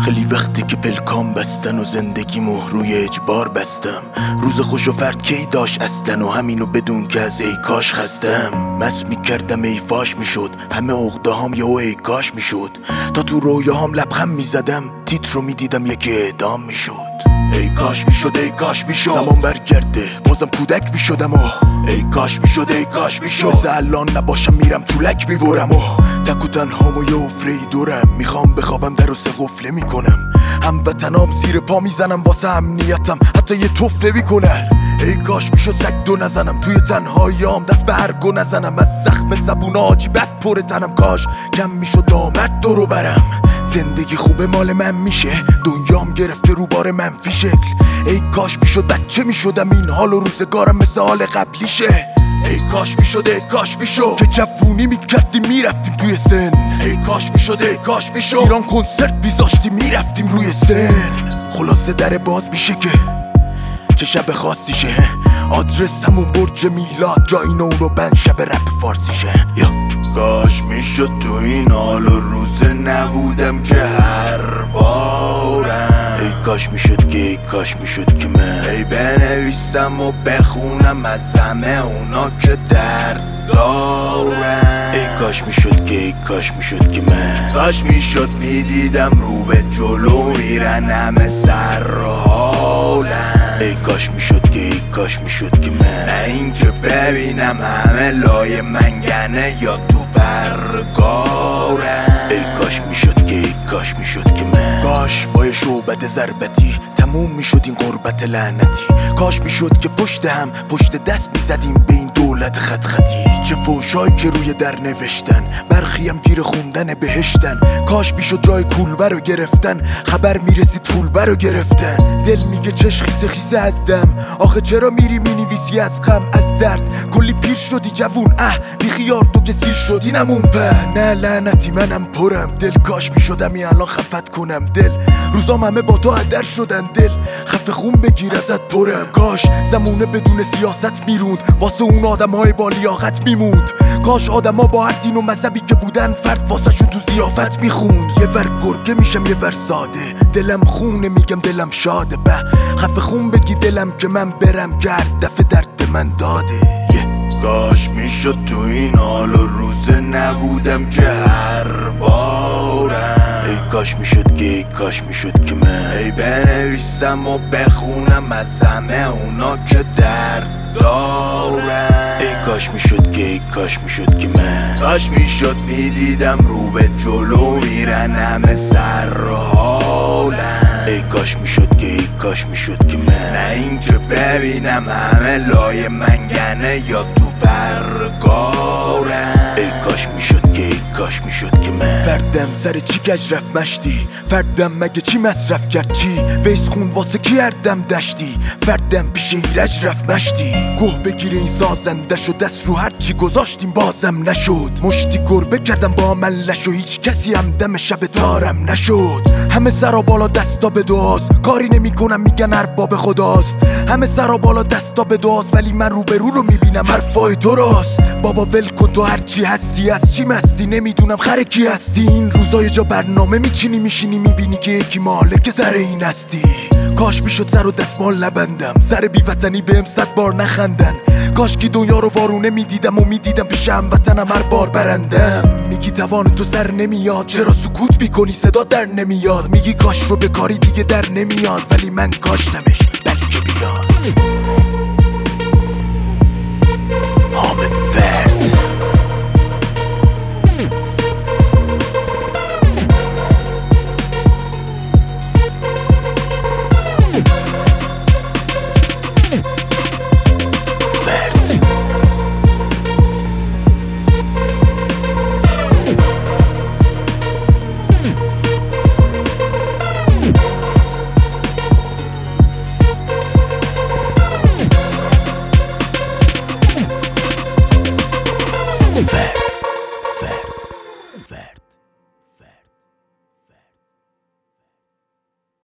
خیلی وقتی که پلکام بستن و زندگیمو روی اجبار بستم. روز خوش و فرد کی داشت اصلا و همینو بدون که از ای کاش خستم. مست میکردم ای فاش میشد، همه عقده هام یهو ای کاش میشد. تا تو رویاهام لبخند میزدم، تیتر رو میدیدم یکی اعدام میشد. ای کاش میشد، ای کاش میشد زمان برگرده بازم کودک میشدم و ای کاش میشد، ای کاش میشد مثل الان نباشم میرم تو لک میبرم و تک و تنهام و یه افره دورم. میخوام بخوابم در و سه قفله میکنم، هموطنام زیر پا میزنم واسه امنیتم حتی یه طفله میکنن. ای کاش میشد سگ دو نزنم توی تنهاییام، دست به هرگو نزنم از زخم زبون آجی بد پر تنم. کاش کم میشد نامرد دورو برم، زندگی خوبه مال من میشه، دنیام گرفته رو بار منفی شکل. ای کاش میشد بچه میشدم این حال و روزگارم مثل حال قبلیشه. ای کاش میشد، ای کاش میشد که جوونی میکردیم میرفتیم توی سن. ای کاش میشد، ای کاش میشد ایران کنسرت بیزاشتیم میرفتیم روی سن. خلاصه در باز میشه که چه شب خاصیشه، آدرس همون برج میلاد جای نورو بند شب رپ فارسیشه. یا کاش میشد تو این حال و روزه نبودم که هر بارم. ای کاش میشد که، ای کاش میشد که من ای بنویسم و بخونم از همه اونا که درد دارم. ای کاش میشد که، ای کاش میشد که من کاش میشد میدیدم رو به جلو میرن همه سر حالم. ای کاش میشد که، ای کاش میشد که من نه اینکه ببینم همه لای منگنه یا تو برگارم. ای کاش میشد که، ای کاش میشد که من کاش با شعبد ضربتی تموم میشد این غربت لعنتی. کاش میشد که پشت هم پشت دست میزدیم به این دولت خط خطی. چه فوشایی که روی در نوشتن، برخی هم گیر خوندن بهشتن. کاش میشد جای کولبر رو گرفتن، خبر میرسید پولبر رو گرفتن. دل میگه چش خیسه خیسه از دم، آخه چرا میری مینویسی از غم از درد. کلی پیر شدی جوون بیخیار تو که سیر شدی نمون په. نه لعنتی منم پرم دل، کاش میشدم این الان خفت کنم دل. روزام همه با تو هدر شدن دل، خفه خون بگیر ازت پرم. کاش زمونه بدون سیاست میروند واسه اون آدمهای با لیاقت میموند. کاش آدما با هر دین و مذهبی که بودن فرد واسه شون تو ضیافت میخوند. یه ور گرگه میشم یه ور ساده، دلم خونه میگم دلم شاده. به خفه خون بگی دلم که من برم گرد دفعه درد من داده. کاش میشد تو این حال و روزه نبودم که هر بارم. ای کاش میشد که، ای کاش میشد که من ای بنویسم و بخونم از همه اونا که درد دارم. ای کاش میشد که، ای کاش میشد که من کاش میشد میدیدم رو به جلو میرن همه سر حالم. ای کاش میشد که، ای کاش میشد که من نه اینکه ببینم همه لای منگنه یا تو برگارم. ای کاش میشد که، ای کاش میشد که من فردم سر چی کج رفت مشتی، فردم مگه چی مصرف کرد چی، ویس خون واسه کی اردم دشتی، فردم پیش ایرج رفت مشتی. گوه بگیره این سازنده شد، دست رو هر چی گذاشتیم بازم نشد. مشتی گربه کردم با ملش و هیچ کسی هم دم شب دارم نشد. همه سرا بالا دستا به دعاست، کاری نمی کنم میگن ارباب خداست. همه سرا بالا دستا به دعاست ولی من روبرو رو میبینم حرفای تو راست. بابا ول کن تو هرچی هستی، از چی مستی نمیدونم خر کی هستی. این روزای جا برنامه میچینی میشینی میبینی که یکی مالک سر این هستی. کاش میشد سر و دستمال نبندم، سر بیوطنی بهم 100 بار نخندن. کاش کی دنیا رو وارونه میدیدم و میدیدم پیش هموطنم هر بار برندم. میگی توان تو سر نمیاد، چرا سکوت میکنی صدا در نمیاد. میگی کاش رو به کاری دیگه در نمیاد، ولی من کاشتمش بلکه بیاد.